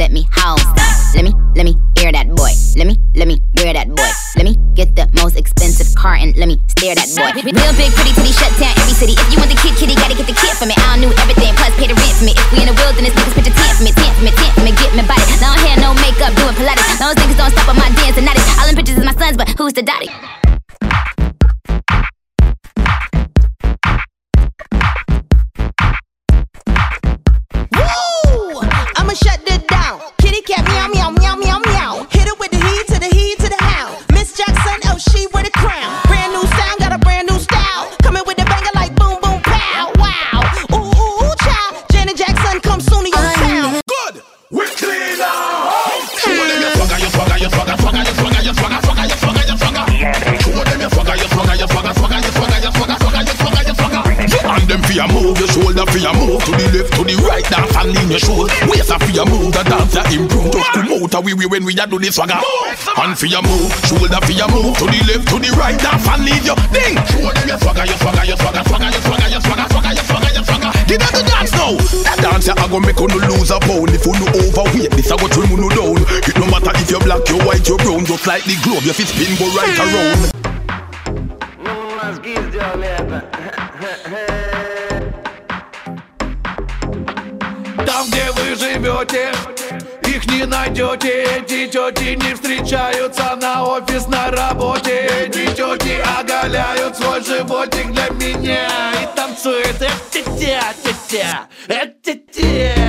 let me house. Let me hear that boy. Let me wear that boy. Let me get the most expensive car and let me stare that boy. Real big pretty titty shut down every city. If you want the kid, kitty, gotta get the kid for me. I don't knew everything, plus pay the rent for me. If we in the wilderness, niggas pitch a tent for me, tent for me, tent for me, get me body. Long hair, no makeup, doing Pilates. Those niggas don't stop on my dance and naughty. All them pictures is my sons, but who's the daddy? Woo! I'ma shut it down. Kitty cat meow meow meow meow meow. Hit it with the heat to the heat to the hound. Miss Jackson, oh she wear the crown. Brand new sound, got a brand new style. Coming with the banger like boom boom pow. Wow. Ooh ooh ooh child. Janet Jackson come soon to your town. Good. We clean out. Show them your swagger, your swagger, your swagger, swagger, your swagger, your swagger, swagger, your swagger, your swagger. Show them your swagger, your swagger, your swagger, swagger, your swagger, your swagger, swagger, your swagger, your swagger. And them for your move, your shoulder for your move. To the left, to the right, dance and lean your shoes. Waist for your move, the dancer improve. Just come out of we when we a do this swagger. And for your move, shoulder for your move. To the left, to the right, dance and lean your ding. Show them your swagger, your swagger, your swagger, swagger, your swagger, your swagger, swagger, your swagger, your swagger. Get out the dance now. That dancer I go make you lose a pound. If you no overweight, this I go trim you down. It no matter if you're black, you're white, you're brown. Just like the globe, your feet spin go right around. Там, где вы живете, их не найдете. Эти тети не встречаются на офис, на работе. Эти тети оголяют свой животик для меня и танцуют. Тя-тя-тя-тя.